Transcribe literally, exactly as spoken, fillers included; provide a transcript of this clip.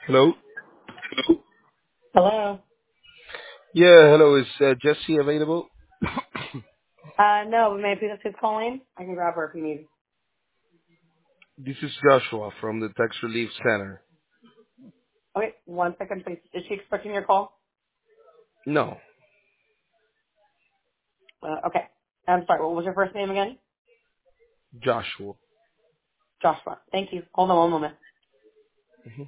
Hello? Hello. Yeah, hello. Is uh, Jesse available? Uh, no, may I please ask who's calling? I can grab her if you need. This is Joshua from the Tax Relief Center. Okay, one second, please. Is she expecting your call? No, Uh, okay. I'm sorry, what was your first name again? Joshua. Joshua. Thank you. Hold on one moment. hmm